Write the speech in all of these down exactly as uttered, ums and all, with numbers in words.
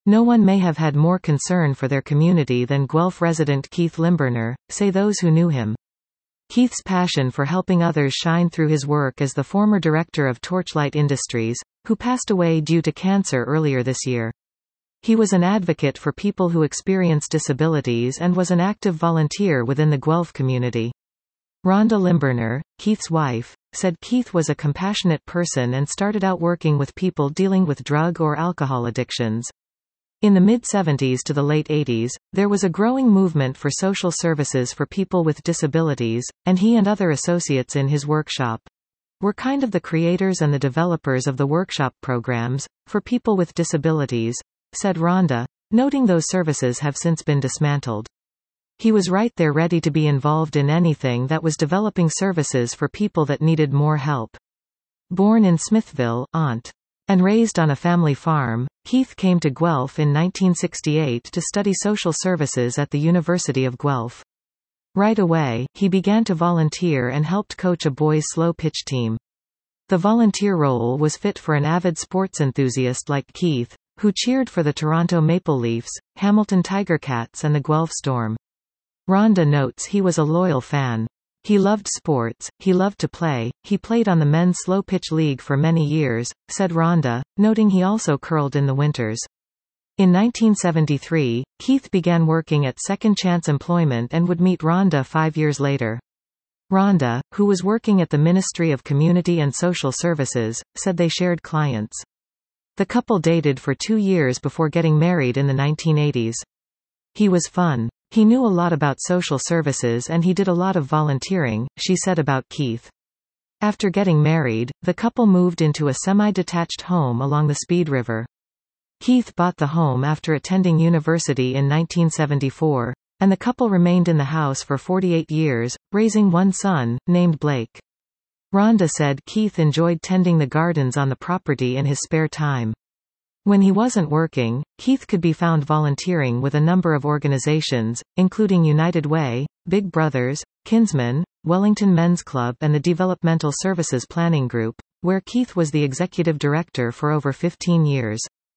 No one may have had more concern for their community than Guelph resident Keith Limburner, say those who knew him. Keith's passion for helping others shined through his work as the former director of Torchlight Industries, who passed away due to cancer earlier this year. He was an advocate for people who experience disabilities and was an active volunteer within the Guelph community. Rhonda Limburner, Keith's wife, said Keith was a compassionate person and started out working with people dealing with drug or alcohol addictions. In the mid-seventies to the late eighties, there was a growing movement for social services for people with disabilities, and he and other associates in his workshop were kind of the creators and the developers of the workshop programs for people with disabilities, said Rhonda, noting those services have since been dismantled. He was right there ready to be involved in anything that was developing services for people that needed more help. Born in Smithville, Ont. and raised on a family farm, Keith came to Guelph in nineteen sixty-eight to study social services at the University of Guelph. Right away, he began to volunteer and helped coach a boys' slow pitch team. The volunteer role was fit for an avid sports enthusiast like Keith, who cheered for the Toronto Maple Leafs, Hamilton Tiger Cats and the Guelph Storm. Rhonda notes he was a loyal fan. He loved sports, he loved to play, he played on the men's slow pitch league for many years, said Rhonda, noting he also curled in the winters. In nineteen seventy-three, Keith began working at Second Chance Employment and would meet Rhonda five years later. Rhonda, who was working at the Ministry of Community and Social Services, said they shared clients. The couple dated for two years before getting married in the nineteen eighties. He was fun. He knew a lot about social services and he did a lot of volunteering, she said about Keith. After getting married, the couple moved into a semi-detached home along the Speed River. Keith bought the home after attending university in nineteen seventy-four, and the couple remained in the house for forty-eight years, raising one son, named Blake. Rhonda said Keith enjoyed tending the gardens on the property in his spare time. When he wasn't working, Keith could be found volunteering with a number of organizations, including United Way, Big Brothers, Kinsmen, Wellington Men's Club and the Developmental Services Planning Group, where Keith was the executive director for over fifteen years.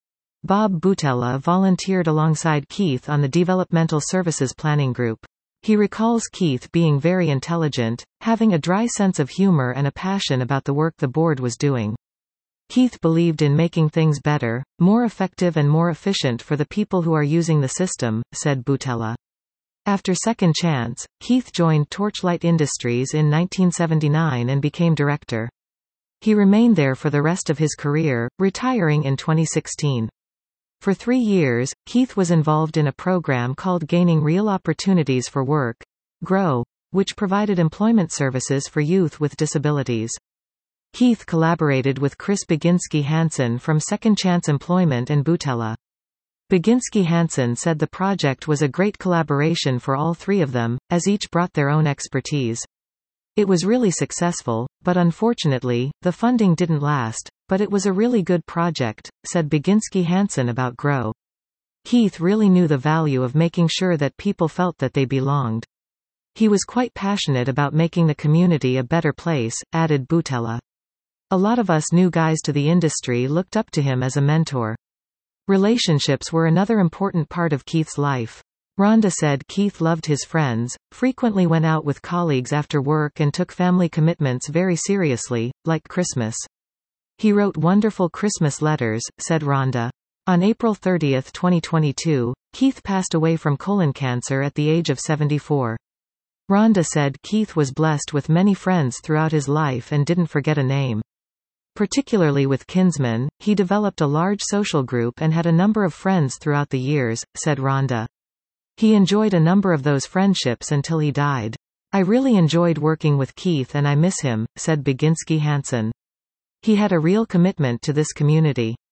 Bob Butella volunteered alongside Keith on the Developmental Services Planning Group. He recalls Keith being very intelligent, having a dry sense of humor and a passion about the work the board was doing. Keith believed in making things better, more effective and more efficient for the people who are using the system, said Butella. After Second Chance, Keith joined Torchlight Industries in nineteen seventy-nine and became director. He remained there for the rest of his career, retiring in twenty sixteen. For three years, Keith was involved in a program called Gaining Real Opportunities for Work, GROW, which provided employment services for youth with disabilities. Keith collaborated with Chris Baginski Hansen from Second Chance Employment and Butella. Baginski Hansen said the project was a great collaboration for all three of them, as each brought their own expertise. It was really successful, but unfortunately, the funding didn't last, but it was a really good project, said Baginski Hansen about GROW. Keith really knew the value of making sure that people felt that they belonged. He was quite passionate about making the community a better place, added Butella. A lot of us new guys to the industry looked up to him as a mentor. Relationships were another important part of Keith's life. Rhonda said Keith loved his friends, frequently went out with colleagues after work and took family commitments very seriously, like Christmas. He wrote wonderful Christmas letters, said Rhonda. On April thirtieth twenty twenty-two, Keith passed away from colon cancer at the age of seventy-four. Rhonda said Keith was blessed with many friends throughout his life and didn't forget a name. Particularly with Kinsmen, he developed a large social group and had a number of friends throughout the years, said Rhonda. He enjoyed a number of those friendships until he died. I really enjoyed working with Keith and I miss him, said Baginski Hansen. He had a real commitment to this community.